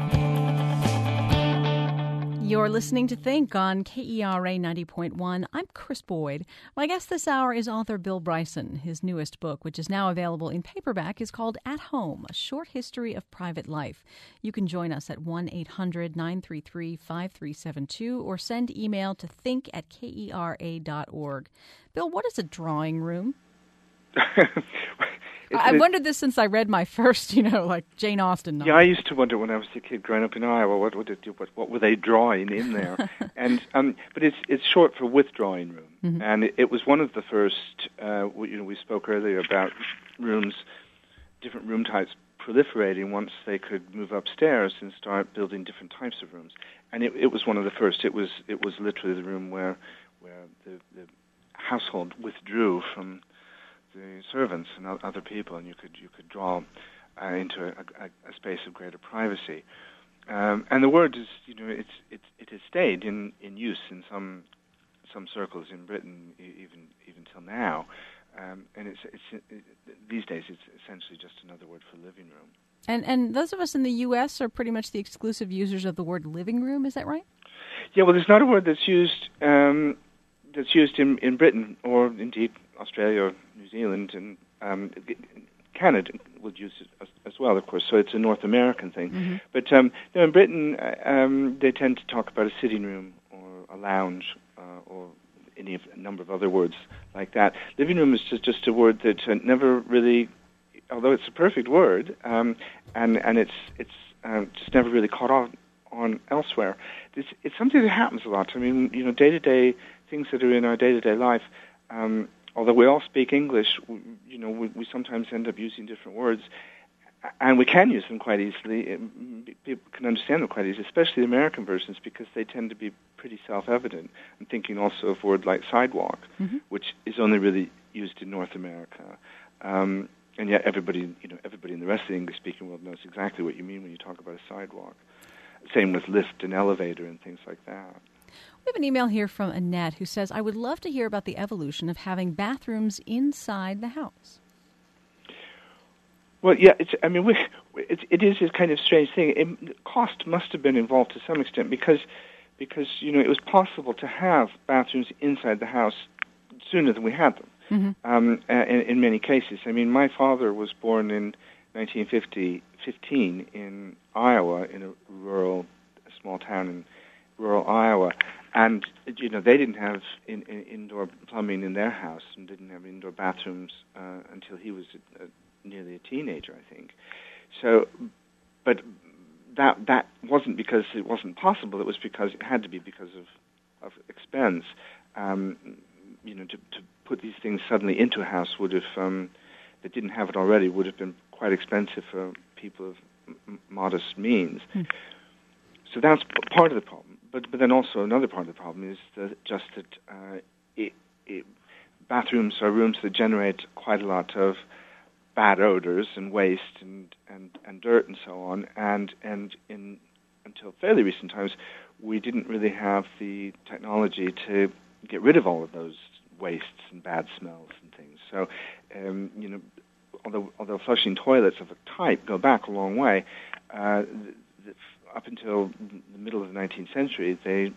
Speaker 2: You're listening to Think on K E R A ninety point one. I'm Chris Boyd. My guest this hour is author Bill Bryson. His newest book, which is now available in paperback, is called At Home, A Short History of Private Life. You can join us at one eight hundred, nine three three, five three seven two or send email to think at K E R A dot org. Bill, what is a drawing room? I wondered this since I read my first, you know, like Jane Austen novel.
Speaker 3: Yeah, I used to wonder when I was a kid growing up in Iowa, what would it do? What, what were they drawing in there? and um, but it's it's short for withdrawing room, mm-hmm. and it, it was one of the first. Uh, we, you know, we spoke earlier about rooms, different room types proliferating once they could move upstairs and start building different types of rooms. And it, it was one of the first. It was it was literally the room where where the, the household withdrew from the servants and other people, and you could you could draw uh, into a, a, a space of greater privacy. Um, and the word is, you know, it's it it has stayed in, in use in some some circles in Britain even even till now. Um, and it's it's it, these days it's essentially just another word for living room.
Speaker 2: And and those of us in the U S are pretty much the exclusive users of the word living room. Is that right?
Speaker 3: Yeah. Well, there's not a word that's used um, that's used in, in Britain or indeed Australia or New Zealand, and um, Canada would use it as, as well, of course. So it's a North American thing. Mm-hmm. But um, no, in Britain, um, they tend to talk about a sitting room or a lounge uh, or any of, a number of other words like that. Living room is just, just a word that uh, never really, although it's a perfect word, um, and and it's it's um, just never really caught on on elsewhere. It's, it's something that happens a lot. I mean, you know, day to day things that are in our day to day life. Um, Although we all speak English, we, you know, we, we sometimes end up using different words. and we can use them quite easily. People can understand them quite easily, especially the American versions, because they tend to be pretty self-evident. I'm thinking also of a word like sidewalk, mm-hmm. which is only really used in North America. Um, and yet everybody, you know, everybody in the rest of the English-speaking world knows exactly what you mean when you talk about a sidewalk. Same with lift and elevator and things like that.
Speaker 2: We have an email here from Annette who says, I would love to hear about the evolution of having bathrooms inside the house.
Speaker 3: Well, yeah, it's, I mean, we, it, it is a kind of strange thing. It, cost must have been involved to some extent because, because, you know, it was possible to have bathrooms inside the house sooner than we had them. Mm-hmm. Um, in, in many cases. I mean, my father was born in nineteen fifteen in Iowa, in a rural, a small town in rural Iowa, and you know they didn't have in, in, indoor plumbing in their house and didn't have indoor bathrooms uh, until he was a, a, nearly a teenager, I think. So, but that that wasn't because it wasn't possible. It was because it had to be because of of expense. Um, you know, to, to put these things suddenly into a house would have, um, that didn't have it already, would have been quite expensive for people of m- modest means. Hmm. So that's p- part of the problem. But but then also another part of the problem is that just that uh, it, it, bathrooms are rooms that generate quite a lot of bad odors and waste and, and, and dirt and so on. And and in until fairly recent times, we didn't really have the technology to get rid of all of those wastes and bad smells and things. So, um, you know, although although flushing toilets of a type go back a long way, uh, the, the, up until the middle of the nineteenth century, they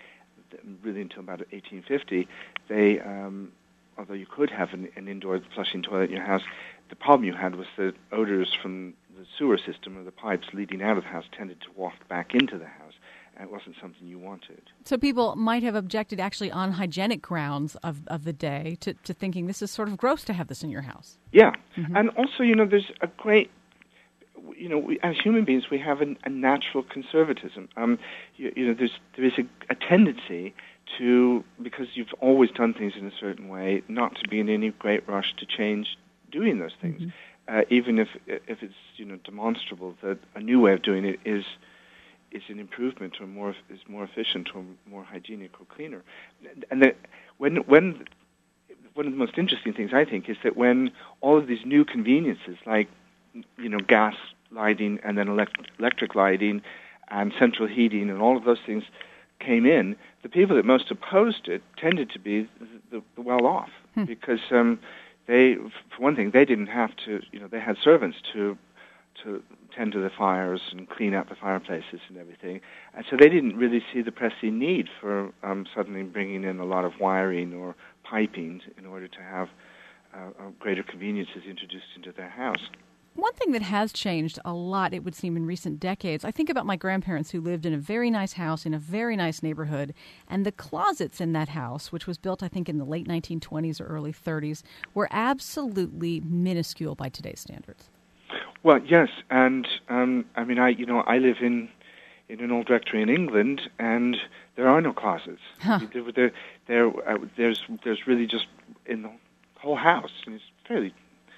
Speaker 3: really until about eighteen fifty, they um, although you could have an, an indoor flushing toilet in your house, the problem you had was the odors from the sewer system or the pipes leading out of the house tended to waft back into the house. It wasn't something you wanted.
Speaker 2: So people might have objected actually on hygienic grounds of, of the day to, to thinking this is sort of gross to have this in your house.
Speaker 3: Yeah.
Speaker 2: Mm-hmm.
Speaker 3: And also, you know, there's a great, you know, we, as human beings, we have an, a natural conservatism. Um, you, you know, there's there is a, a tendency to, because you've always done things in a certain way, not to be in any great rush to change doing those things, mm-hmm. uh, even if if it's, you know, demonstrable that a new way of doing it is is an improvement or more is more efficient or more hygienic or cleaner. And that when when one of the most interesting things I think is that when all of these new conveniences like, you know, gas lighting and then elect- electric lighting and central heating and all of those things came in, the people that most opposed it tended to be the, the well-off hmm. because um, they, for one thing, they didn't have to, you know, they had servants to to tend to the fires and clean up the fireplaces and everything. And so they didn't really see the pressing need for um, suddenly bringing in a lot of wiring or piping in order to have uh, uh, greater conveniences introduced into their house.
Speaker 2: One thing that has changed a lot, it would seem, in recent decades, I think about my grandparents who lived in a very nice house in a very nice neighborhood, and the closets in that house, which was built, I think, in the late nineteen twenties or early thirties, were absolutely minuscule by today's standards.
Speaker 3: Well, yes, and um, I mean, I you know, I live in in an old rectory in England, and there are no closets. Huh. There, there, there uh, there's there's really just in the whole house, and it's a fairly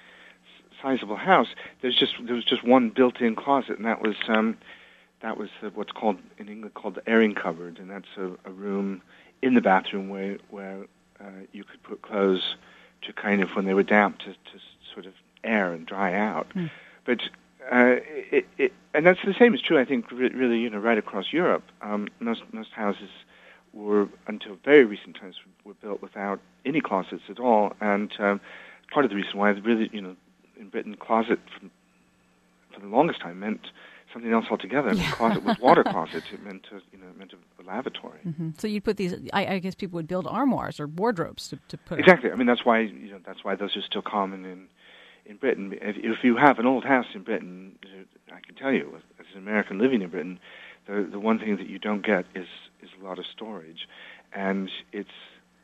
Speaker 3: sizable house. There's just there was just one built-in closet, and that was um, that was uh, what's called in England called the airing cupboard, and that's a, a room in the bathroom where where uh, you could put clothes to kind of when they were damp to, to sort of air and dry out. Mm. But uh, it, it, and that's the same is true, I think, really, you know, right across Europe. Um, most most houses were, until very recent times, were built without any closets at all. And um, part of the reason why, really, you know, in Britain, closet for, for the longest time meant something else altogether. I mean, closet was water closet. It meant, a, you know, it meant a, a lavatory.
Speaker 2: Mm-hmm. So you'd put these. I, I guess people would build armoires or wardrobes to, to put.
Speaker 3: Exactly. I mean, that's why you know that's why those are still common in. In Britain, if, if you have an old house in Britain, I can tell you, as an American living in Britain, the the one thing that you don't get is is a lot of storage, and it's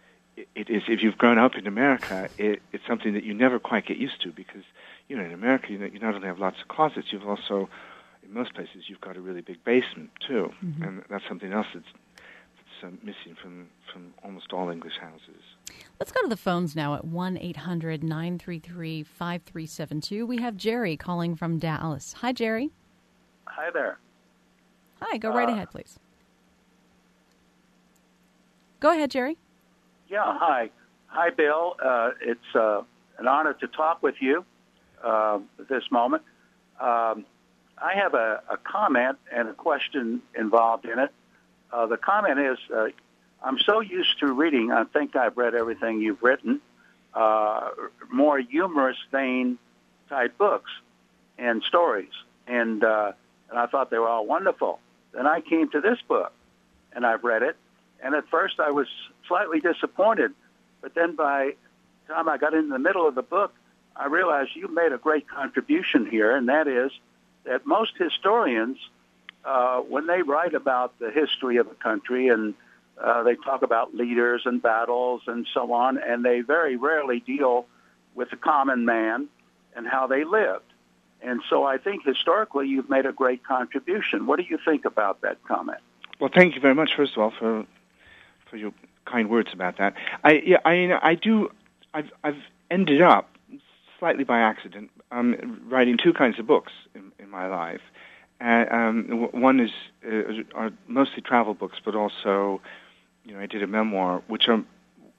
Speaker 3: it is if you've grown up in America, it, it's something that you never quite get used to because you know in America you, know, you not only have lots of closets, you've also in most places you've got a really big basement too, mm-hmm. and that's something else that's uh, missing from, from almost all English houses.
Speaker 2: Let's go to the phones now at one eight hundred nine three three five three seven two. We have Jerry calling from Dallas. Hi, Jerry.
Speaker 5: Hi there.
Speaker 2: Hi, go right uh, ahead, please. Go ahead, Jerry.
Speaker 5: Yeah, hi. Hi, Bill. Uh, it's uh, an honor to talk with you uh, at this moment. Um, I have a, a comment and a question involved in it. Uh, the comment is, uh, I'm so used to reading, I think I've read everything you've written, uh, more humorous vein type books and stories. And, uh, and I thought they were all wonderful. Then I came to this book, and I've read it. And at first I was slightly disappointed. But then by the time I got into the middle of the book, I realized you made a great contribution here, and that is that most historians, uh, when they write about the history of a country, and uh, they talk about leaders and battles and so on, and they very rarely deal with the common man and how they lived. And so I think historically you've made a great contribution. What do you think about that comment?
Speaker 3: Well, thank you very much, first of all, for for your kind words about that. I yeah, I I do. I've I've ended up slightly by accident um, writing two kinds of books in, in my life. Uh, um, one is uh, are mostly travel books, but also, you know, I did a memoir, which are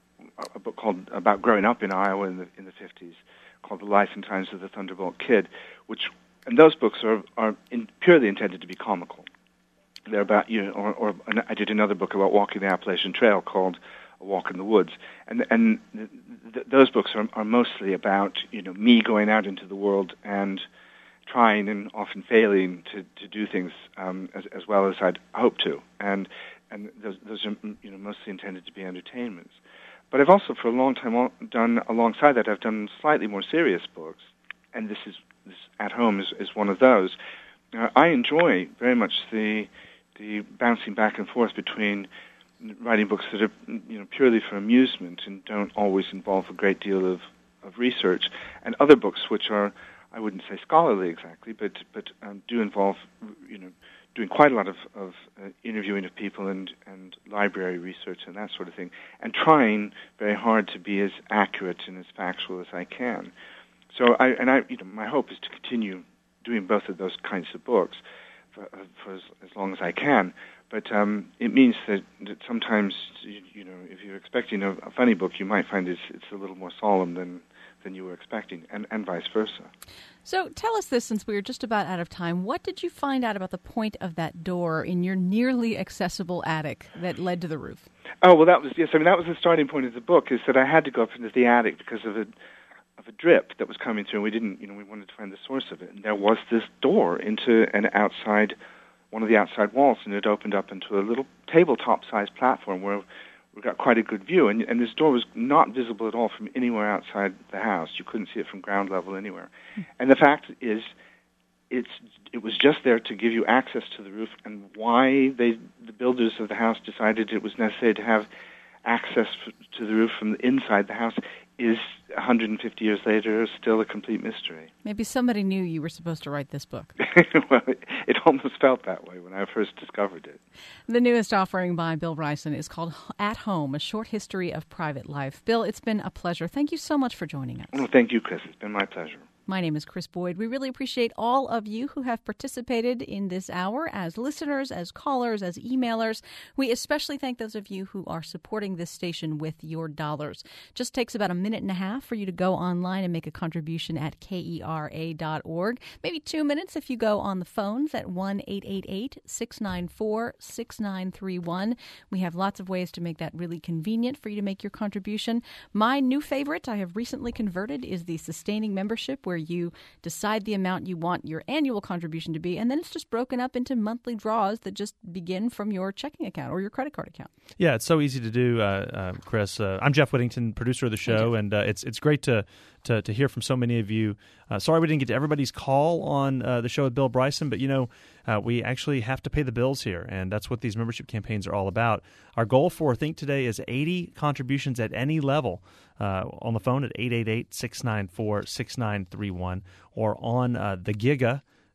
Speaker 3: a book called about growing up in Iowa in the in the fifties, called The Life and Times of the Thunderbolt Kid, which and those books are are in, purely intended to be comical. They're about, you know, or, or I did another book about walking the Appalachian Trail called A Walk in the Woods, and and th- th- those books are, are mostly about, you know, me going out into the world and trying and often failing to, to do things um, as as well as I'd hoped to, and and those those are, you know, mostly intended to be entertainments. But I've also for a long time done alongside that I've done slightly more serious books, and this is this At Home is, is one of those. Uh, I enjoy very much the the bouncing back and forth between writing books that are, you know, purely for amusement and don't always involve a great deal of, of research, and other books which are, I wouldn't say scholarly exactly, but but um, do involve, you know, doing quite a lot of, of uh, interviewing of people and, and library research and that sort of thing, and trying very hard to be as accurate and as factual as I can. So I and I, you know, my hope is to continue doing both of those kinds of books for, for as, as long as I can. But um, it means that, that sometimes, you, you know, if you're expecting a, a funny book, you might find it's it's a little more solemn than than you were expecting, and, and vice versa.
Speaker 2: So tell us this, since we are just about out of time. What did you find out about the point of that door in your nearly accessible attic that led to the roof?
Speaker 3: Oh, well, that was, yes, I mean, that was the starting point of the book, is that I had to go up into the attic because of a of a drip that was coming through, and we didn't, you know, we wanted to find the source of it. And there was this door into an outside, one of the outside walls, and it opened up into a little tabletop-sized platform where we got quite a good view. And, and this door was not visible at all from anywhere outside the house. You couldn't see it from ground level anywhere. Mm. And the fact is, it's it was just there to give you access to the roof, and why they, the builders of the house decided it was necessary to have access to the roof from the inside the house is one hundred fifty years later still a complete mystery.
Speaker 2: Maybe somebody knew you were supposed to write this book.
Speaker 3: Well, it, it almost felt that way when I first discovered it.
Speaker 2: The newest offering by Bill Bryson is called At Home, A Short History of Private Life. Bill, it's been a pleasure. Thank you so much for joining us.
Speaker 3: Well, thank you, Chris. It's been my pleasure.
Speaker 2: My name is Chris Boyd. We really appreciate all of you who have participated in this hour as listeners, as callers, as emailers. We especially thank those of you who are supporting this station with your dollars. Just takes about a minute and a half for you to go online and make a contribution at K E R A dot org. Maybe two minutes if you go on the phones at one eight eight eight, six nine four, six nine three one. We have lots of ways to make that really convenient for you to make your contribution. My new favorite I have recently converted is the sustaining membership, where you decide the amount you want your annual contribution to be, and then it's just broken up into monthly draws that just begin from your checking account or your credit card account.
Speaker 4: Yeah, it's so easy to do, uh, uh, Chris. Uh, I'm Jeff Whittington, producer of the show, and uh, it's it's great to, to to hear from so many of you. Uh, sorry we didn't get to everybody's call on uh, the show with Bill Bryson, but you know, uh, we actually have to pay the bills here, and that's what these membership campaigns are all about. Our goal for Think Today is eighty contributions at any level. Uh, on the phone at eight eight eight, six nine four, six nine three one or on uh, the Giga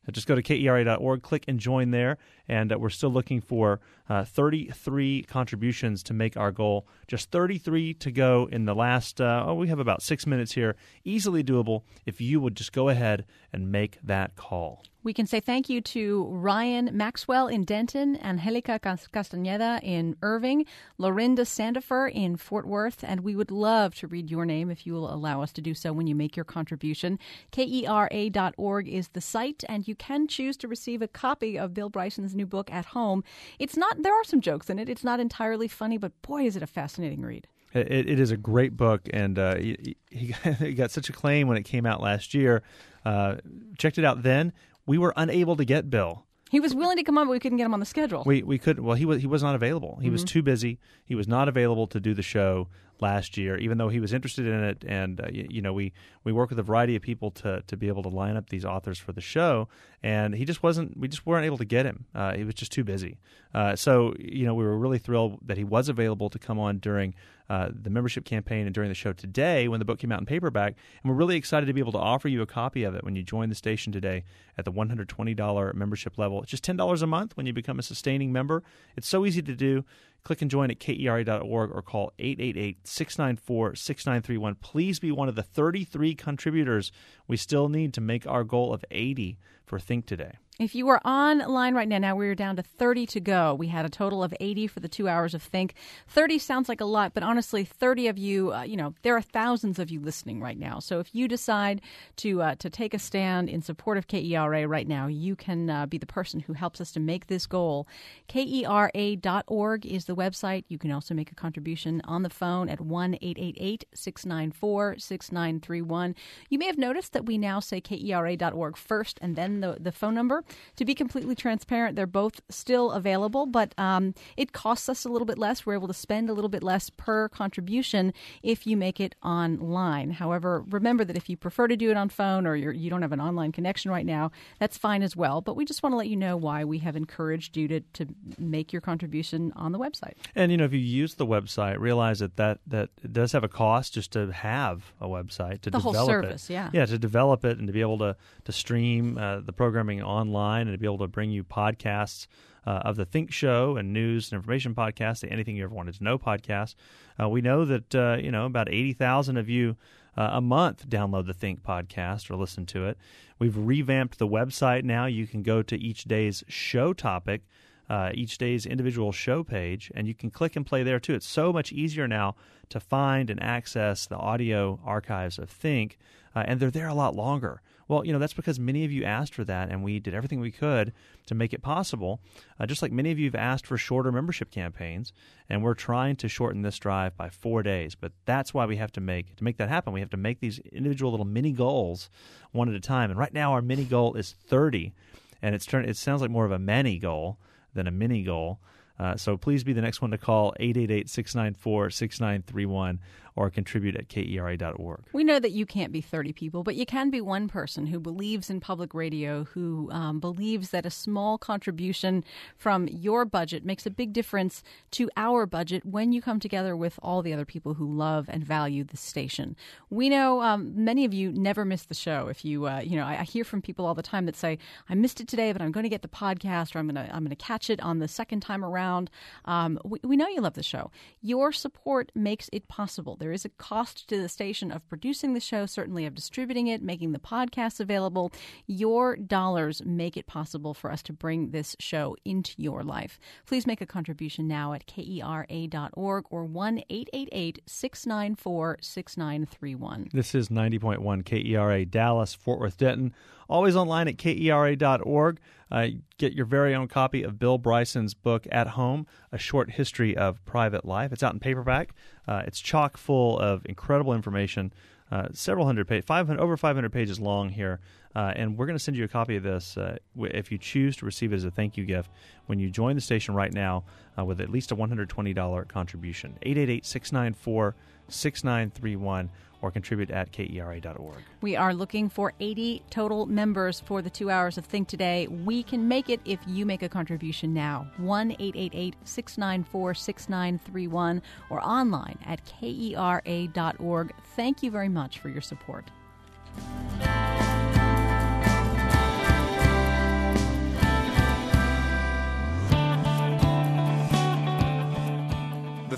Speaker 4: Just go to K E R A dot org, click and join there, and uh, we're still looking for uh, thirty-three contributions to make our goal. Just thirty-three to go in the last, uh, oh, we have about six minutes here. Easily doable if you would just go ahead and make that call.
Speaker 2: We can say thank you to Ryan Maxwell in Denton, Angelica Castañeda in Irving, Lorinda Sandifer in Fort Worth, and we would love to read your name if you will allow us to do so when you make your contribution. K E R A dot org is the site, and you can choose to receive a copy of Bill Bryson's new book at home. It's not, there are some jokes in it. It's not entirely funny, but boy, is it a fascinating read.
Speaker 4: It, it is a great book, and uh, he, he got such acclaim when it came out last year. Uh, checked it out then. We were unable to get Bill.
Speaker 2: He was willing to come on, but we couldn't get him on the schedule.
Speaker 4: We we could. Well, he was he was not available. He mm-hmm. was too busy. He was not available to do the show last year, even though he was interested in it. And uh, you, you know, we, we work with a variety of people to to be able to line up these authors for the show. And he just wasn't. We just weren't able to get him. Uh, he was just too busy. Uh, so you know, we were really thrilled that he was available to come on during uh, the membership campaign and during the show today when the book came out in paperback. And we're really excited to be able to offer you a copy of it when you join the station today at the one hundred twenty dollars membership level. It's just ten dollars a month when you become a sustaining member. It's so easy to do. Click and join at K E R A dot org or call eight eight eight, six nine four, six nine three one. Please be one of the thirty-three contributors we still need to make our goal of eighty for Think Today.
Speaker 2: If you are online right now, now we're down to thirty to go. We had a total of eighty for the two hours of Think. thirty sounds like a lot, but honestly, thirty of you, uh, you know, there are thousands of you listening right now. So if you decide to uh, to take a stand in support of K E R A right now, you can uh, be the person who helps us to make this goal. K E R A dot org is the website. You can also make a contribution on the phone at one eight eight eight, six nine four, six nine three one. You may have noticed that we now say K E R A dot org first and then the, the phone number. To be completely transparent, they're both still available, but um, it costs us a little bit less. We're able to spend a little bit less per contribution if you make it online. However, remember that if you prefer to do it on phone or you're, you don't have an online connection right now, that's fine as well. But we just want to let you know why we have encouraged you to, to make your contribution on the website.
Speaker 4: And, you know, if you use the website, realize that that, that it does have a cost just to have a website, to
Speaker 2: the
Speaker 4: develop
Speaker 2: whole service,
Speaker 4: it.
Speaker 2: yeah.
Speaker 4: Yeah, to develop it and to be able to, to stream uh, the programming online and to be able to bring you podcasts uh, of the Think Show and news and information podcasts, the Anything You Ever Wanted to Know podcast. Uh, we know that, uh, you know, about eighty thousand of you uh, a month download the Think podcast or listen to it. We've revamped the website now. You can go to each day's show topic, uh, each day's individual show page, and you can click and play there too. It's so much easier now to find and access the audio archives of Think, uh, and they're there a lot longer. Well, you know, that's because many of you asked for that, and we did everything we could to make it possible, uh, just like many of you have asked for shorter membership campaigns, and we're trying to shorten this drive by four days. But that's why we have to make, to make that happen, we have to make these individual little mini goals one at a time. And right now our mini goal is thirty, and it's turn, it sounds like more of a many goal than a mini goal. Uh, so please be the next one to call, eight eight eight, six nine four, six nine three one, or contribute at K E R A dot org.
Speaker 2: We know that you can't be thirty people, but you can be one person who believes in public radio, who um, believes that a small contribution from your budget makes a big difference to our budget when you come together with all the other people who love and value the station. We know um, many of you never miss the show. If you, uh, you know, I, I hear from people all the time that say, I missed it today, but I'm going to get the podcast, or I'm going to I'm going to catch it on the second time around. Um, we, we know you love the show. Your support makes it possible. There is a cost to the station of producing the show, certainly of distributing it, making the podcast available. Your dollars make it possible for us to bring this show into your life. Please make a contribution now at K E R A dot org or one eight eight eight, six nine four, six nine three one.
Speaker 4: This is ninety point one K E R A Dallas, Fort Worth, Denton. Always online at K E R A dot org. Uh, get your very own copy of Bill Bryson's book, At Home, A Short History of Private Life. It's out in paperback. Uh, it's chock full of incredible information, uh, several hundred pages, five hundred, over five hundred pages long here. Uh, and we're going to send you a copy of this uh, if you choose to receive it as a thank you gift when you join the station right now uh, with at least a one hundred twenty dollars contribution. eight eight eight, six nine four, six nine three one. Or contribute at K E R A dot org.
Speaker 2: We are looking for eighty total members for the two hours of Think Today. We can make it if you make a contribution now. one eight eight eight, six nine four, six nine three one or online at K E R A dot org. Thank you very much for your support.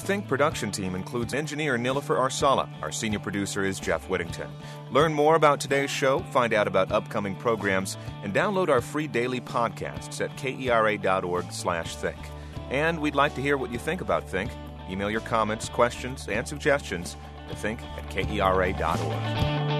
Speaker 6: Think production team includes engineer Nilofer Arsala. Our senior producer is Jeff Whittington. Learn more about today's show, find out about upcoming programs, and download our free daily podcasts at kera.org slash think. And we'd like to hear what you think about Think. Email your comments, questions, and suggestions to think at kera dot org.